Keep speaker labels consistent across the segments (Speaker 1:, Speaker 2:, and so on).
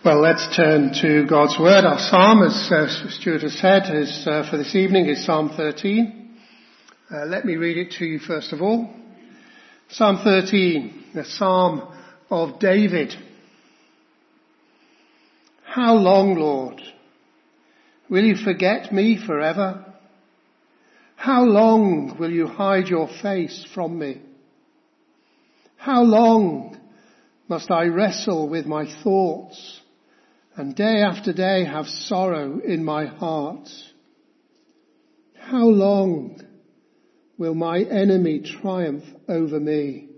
Speaker 1: Well, let's turn to God's Word. Our psalm, as Stuart has said, is for this evening is Psalm 13. Let me read it to you first of all. Psalm 13, the Psalm of David. How long, Lord, will you forget me forever? How long will you hide your face from me? How long must I wrestle with my thoughts and day after day have sorrow in my heart? How long will my enemy triumph over me?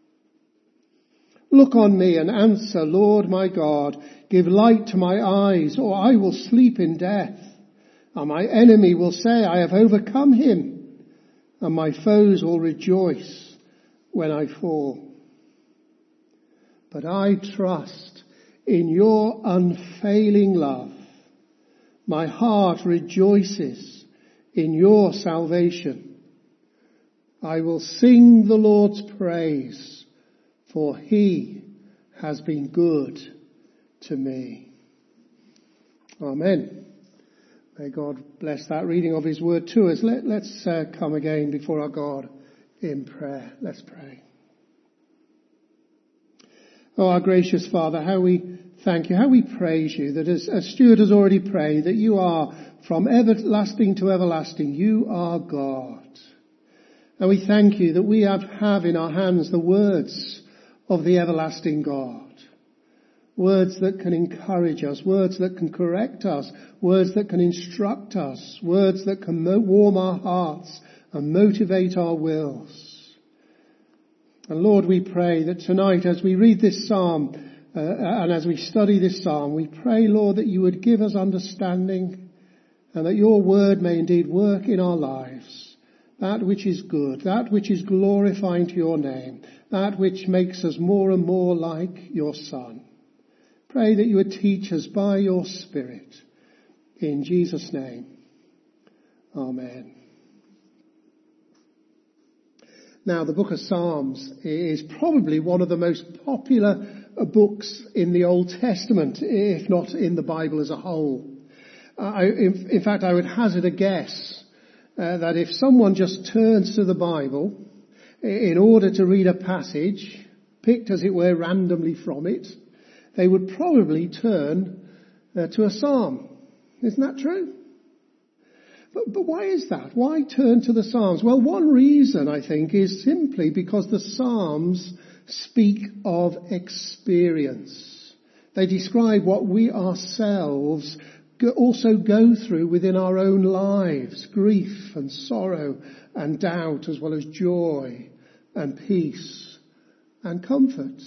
Speaker 1: Look on me and answer, Lord my God. Give light to my eyes, or I will sleep in death. And my enemy will say, I have overcome him. And my foes will rejoice when I fall. But I trust in your unfailing love. My heart rejoices in your salvation. I will sing the Lord's praise, for he has been good to me. Amen. May God bless that reading of his word to us. Let's come again before our God in prayer. Let's pray. Oh, our gracious Father, how we thank you, how we praise you, that as Stuart has already prayed, that you are from everlasting to everlasting. You are God. And we thank you that we have in our hands the words of the everlasting God. Words that can encourage us, words that can correct us, words that can instruct us, words that can warm our hearts and motivate our wills. And Lord, we pray that tonight as we read this psalm and as we study this psalm, we pray, Lord, that you would give us understanding and that your word may indeed work in our lives. That which is good, that which is glorifying to your name, that which makes us more and more like your Son. Pray that you would teach us by your Spirit. In Jesus' name. Amen. Now, the book of Psalms is probably one of the most popular books in the Old Testament, if not in the Bible as a whole. In fact, I would hazard a guess that if someone just turns to the Bible in order to read a passage, picked as it were randomly from it, they would probably turn to a psalm. Isn't that true? But why is that? Why turn to the Psalms? Well, one reason, I think, is simply because the Psalms speak of experience. They describe what we ourselves also go through within our own lives. Grief and sorrow and doubt, as well as joy and peace and comfort.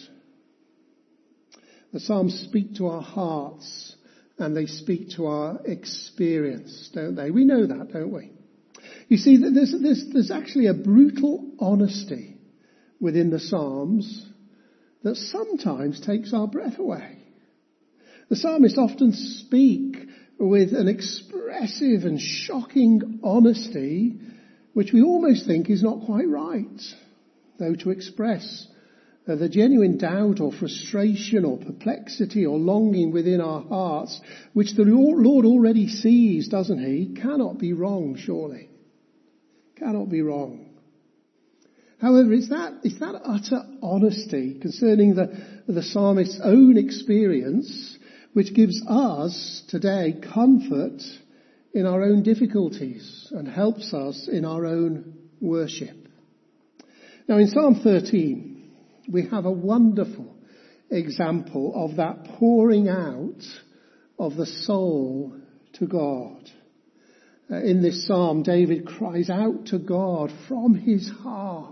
Speaker 1: The Psalms speak to our hearts. And they speak to our experience, don't they? We know that, don't we? You see, there's actually a brutal honesty within the Psalms that sometimes takes our breath away. The psalmists often speak with an expressive and shocking honesty, which we almost think is not quite right, though to express the genuine doubt or frustration or perplexity or longing within our hearts, which the Lord already sees, doesn't he? Cannot be wrong, surely. Cannot be wrong. However, it's that utter honesty concerning the psalmist's own experience which gives us today comfort in our own difficulties and helps us in our own worship. Now, in Psalm 13, we have a wonderful example of that pouring out of the soul to God. In this psalm, David cries out to God from his heart.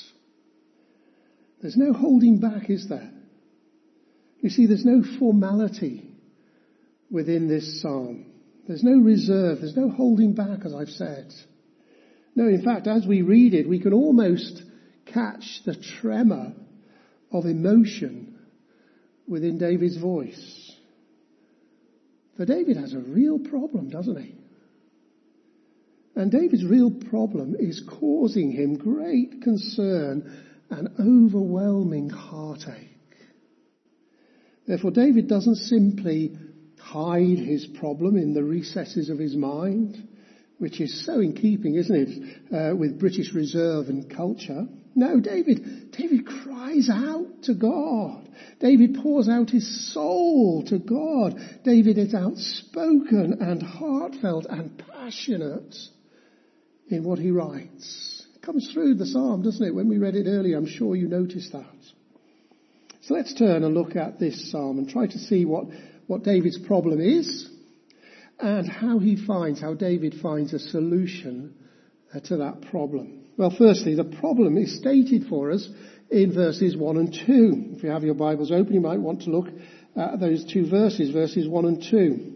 Speaker 1: There's no holding back, is there? You see, there's no formality within this psalm. There's no reserve. There's no holding back, as I've said. No, in fact, as we read it, we can almost catch the tremor of emotion within David's voice. For David has a real problem, doesn't he? And David's real problem is causing him great concern and overwhelming heartache. Therefore, David doesn't simply hide his problem in the recesses of his mind, which is so in keeping, isn't it, with British reserve and culture. No, David cries out to God. David pours out his soul to God. David is outspoken and heartfelt and passionate in what he writes. It comes through the psalm, doesn't it? When we read it earlier, I'm sure you noticed that. So let's turn and look at this psalm and try to see what David's problem is and how David finds a solution to that problem. Well, firstly, the problem is stated for us in verses 1 and 2. If you have your Bibles open, you might want to look at those two verses 1 and 2.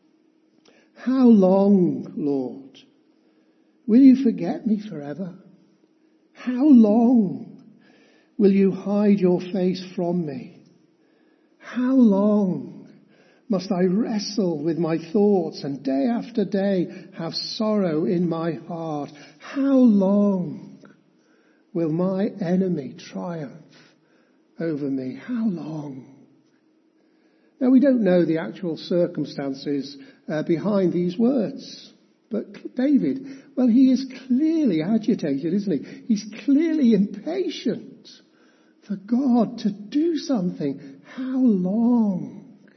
Speaker 1: How long, Lord, will you forget me forever? How long will you hide your face from me? How long must I wrestle with my thoughts and day after day have sorrow in my heart? How long will my enemy triumph over me? How long? Now, we don't know the actual circumstances behind these words. But David, well, he is clearly agitated, isn't he? He's clearly impatient for God to do something. How long?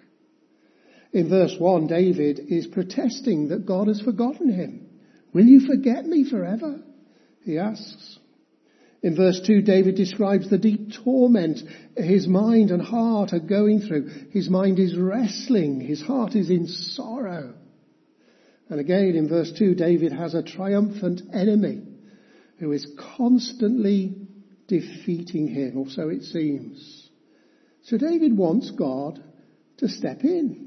Speaker 1: In verse 1, David is protesting that God has forgotten him. Will you forget me forever? He asks. In verse 2, David describes the deep torment his mind and heart are going through. His mind is wrestling. His heart is in sorrow. And again, in verse 2, David has a triumphant enemy who is constantly defeating him, or so it seems. So David wants God to step in.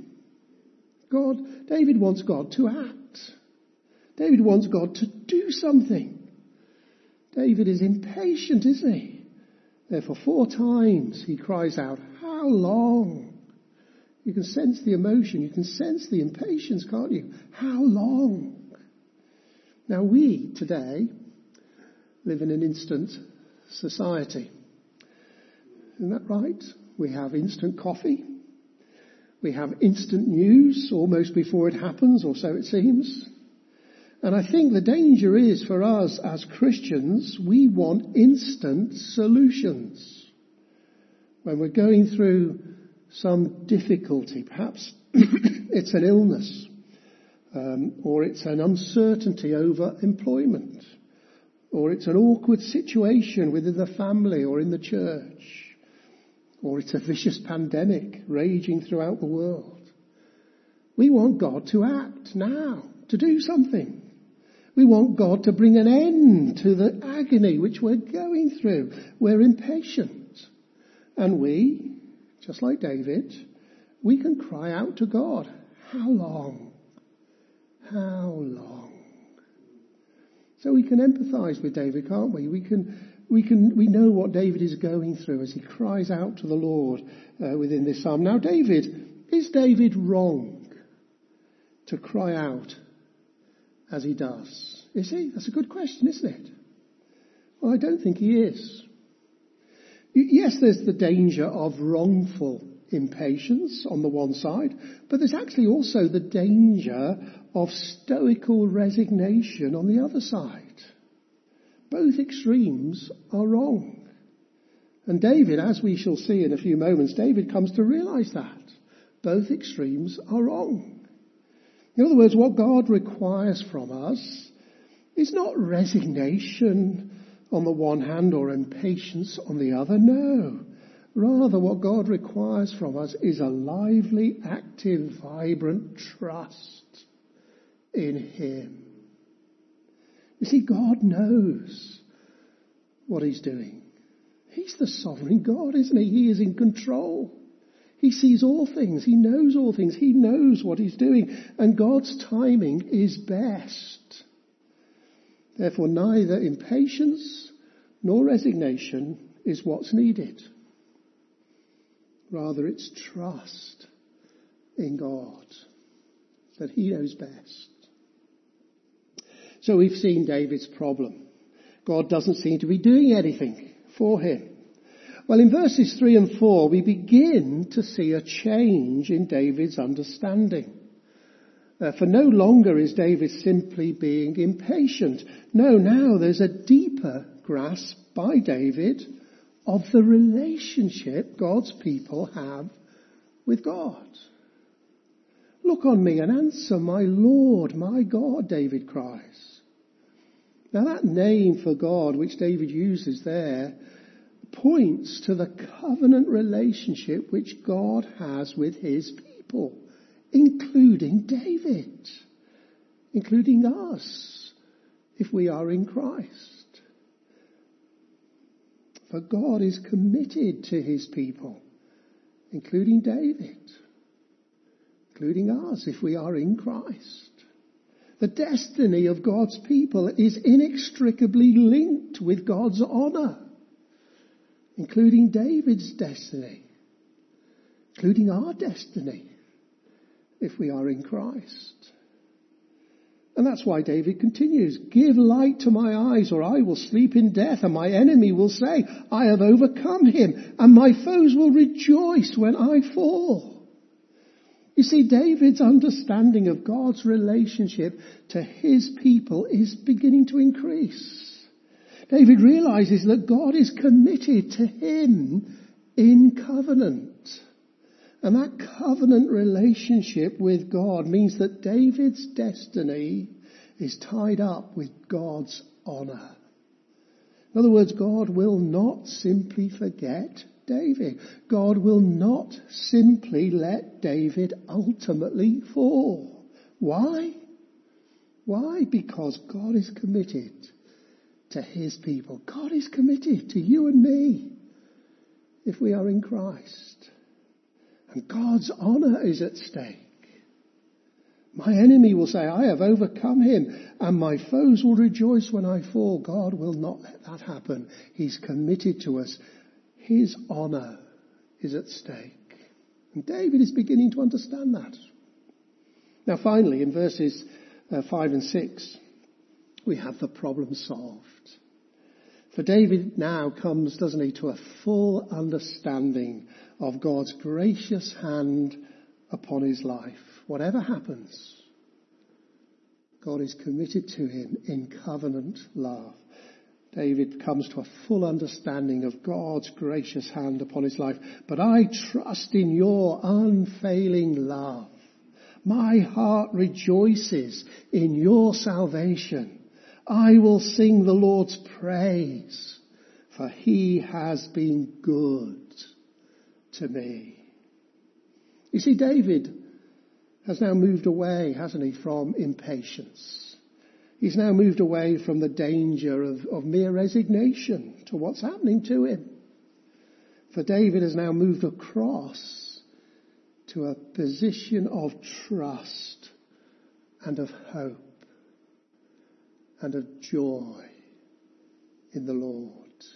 Speaker 1: David wants God to act. David wants God to do something. David is impatient, isn't he? Therefore, 4 times he cries out, how long? You can sense the emotion. You can sense the impatience, can't you? How long? Now, we today live in an instant society. Isn't that right? We have instant coffee. We have instant news almost before it happens, or so it seems. And I think the danger is for us as Christians, we want instant solutions. When we're going through some difficulty, perhaps it's an illness, or it's an uncertainty over employment, or it's an awkward situation within the family or in the church, or it's a vicious pandemic raging throughout the world. We want God to act now, to do something. We want God to bring an end to the agony which we're going through. We're impatient. And we, just like David, we can cry out to God, how long? How long? So we can empathise with David, can't we? We know what David is going through as he cries out to the Lord within this psalm. Now, is David wrong to cry out as he does? Is he? That's a good question, isn't it? Well, I don't think he is. Yes, there's the danger of wrongful impatience on the one side, but there's actually also the danger of stoical resignation on the other side. Both extremes are wrong. And David, as we shall see in a few moments, David comes to realise that. Both extremes are wrong. In other words, what God requires from us is not resignation on the one hand or impatience on the other. No. Rather, what God requires from us is a lively, active, vibrant trust in Him. You see, God knows what He's doing. He's the sovereign God, isn't He? He is in control. He sees all things. He knows all things. He knows what He's doing. And God's timing is best. Therefore, neither impatience nor resignation is what's needed. Rather, it's trust in God, that He knows best. So we've seen David's problem. God doesn't seem to be doing anything for him. Well, in verses 3 and 4, we begin to see a change in David's understanding. For no longer is David simply being impatient. No, now there's a deeper grasp by David of the relationship God's people have with God. Look on me and answer, my Lord, my God, David cries. Now that name for God which David uses there points to the covenant relationship which God has with his people, including David, including us, if we are in Christ. For God is committed to his people, including David, including us, if we are in Christ. The destiny of God's people is inextricably linked with God's honour, including David's destiny, including our destiny, if we are in Christ. And that's why David continues, give light to my eyes, or I will sleep in death, and my enemy will say, I have overcome him, and my foes will rejoice when I fall. You see, David's understanding of God's relationship to his people is beginning to increase. David realizes that God is committed to him in covenant. And that covenant relationship with God means that David's destiny is tied up with God's honour. In other words, God will not simply forget David. God will not simply let David ultimately fall. Why? Why? Because God is committed to his people. God is committed to you and me if we are in Christ. And God's honour is at stake. My enemy will say, I have overcome him, and my foes will rejoice when I fall. God will not let that happen. He's committed to us. His honour is at stake. And David is beginning to understand that. Now finally, in verses 5 and 6, we have the problem solved. For David now comes, doesn't he, to a full understanding of God's gracious hand upon his life. Whatever happens, God is committed to him in covenant love. David comes to a full understanding of God's gracious hand upon his life. But I trust in your unfailing love. My heart rejoices in your salvation. I will sing the Lord's praise, for he has been good to me. You see, David has now moved away, hasn't he, from impatience. He's now moved away from the danger of mere resignation to what's happening to him. For David has now moved across to a position of trust and of hope and of joy in the Lord.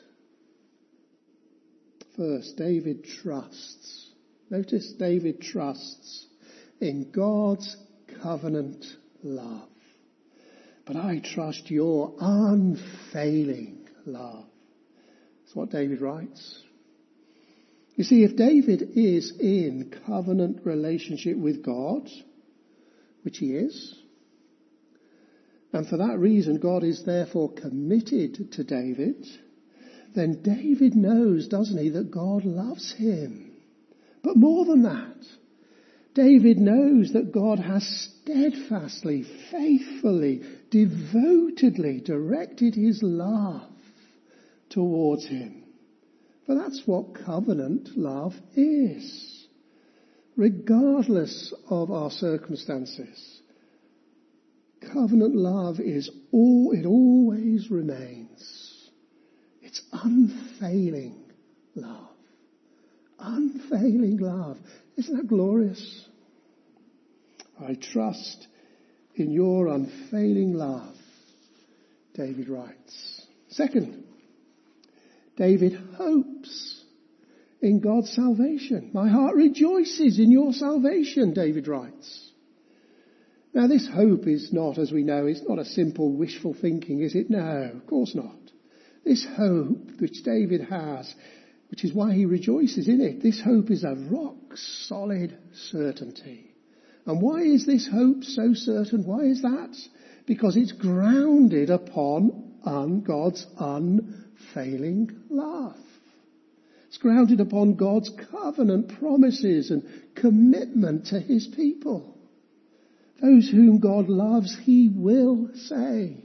Speaker 1: First, David trusts. Notice David trusts in God's covenant love. But I trust your unfailing love. That's what David writes. You see, if David is in covenant relationship with God, which he is, and for that reason God is therefore committed to David, then David knows, doesn't he, that God loves him. But more than that, David knows that God has steadfastly, faithfully, devotedly directed his love towards him. For that's what covenant love is. Regardless of our circumstances, covenant love is it always remains. It's unfailing love. Unfailing love. Isn't that glorious? I trust in your unfailing love, David writes. Second, David hopes in God's salvation. My heart rejoices in your salvation, David writes. Now this hope is not, as we know, it's not a simple wishful thinking, is it? No, of course not. This hope which David has, which is why he rejoices in it. This hope is a rock-solid certainty. And why is this hope so certain? Why is that? Because it's grounded upon God's unfailing love. It's grounded upon God's covenant promises and commitment to his people. Those whom God loves, he will save.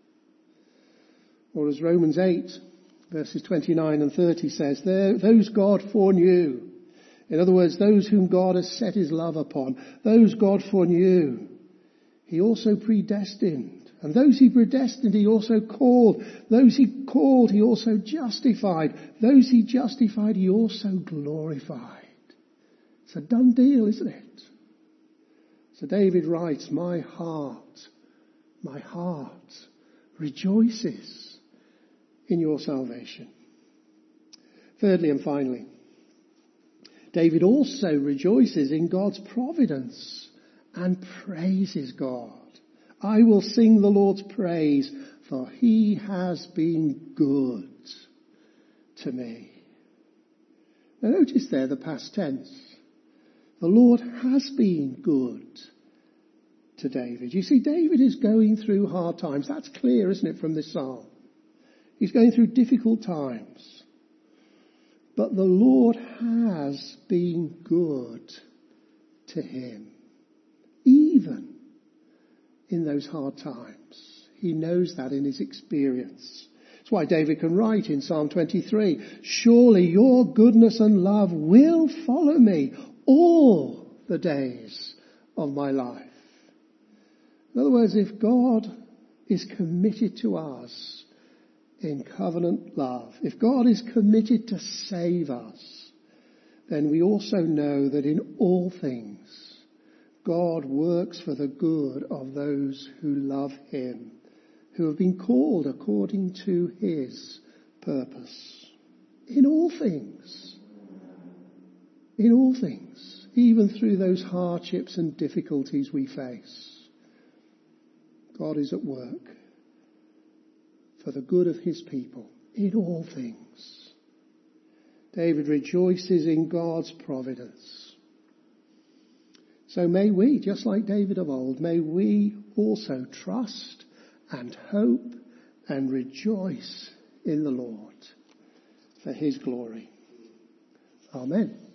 Speaker 1: Or as Romans 8, verses 29 and 30 says, those God foreknew. In other words, those whom God has set his love upon, those God foreknew, he also predestined. And those he predestined, he also called. Those he called, he also justified. Those he justified, he also glorified. It's a done deal, isn't it? So David writes, my heart rejoices in your salvation. Thirdly and finally, David also rejoices in God's providence and praises God. I will sing the Lord's praise, for he has been good to me. Now notice there the past tense. The Lord has been good to David. You see, David is going through hard times. That's clear, isn't it, from this psalm? He's going through difficult times. But the Lord has been good to him, even in those hard times. He knows that in his experience. That's why David can write in Psalm 23, surely your goodness and love will follow me all the days of my life. In other words, if God is committed to us in covenant love, if God is committed to save us, then we also know that in all things God works for the good of those who love him, who have been called according to his purpose. In all things, even through those hardships and difficulties we face, God is at work for the good of his people in all things. David rejoices in God's providence. So may we, just like David of old, may we also trust and hope and rejoice in the Lord for his glory. Amen.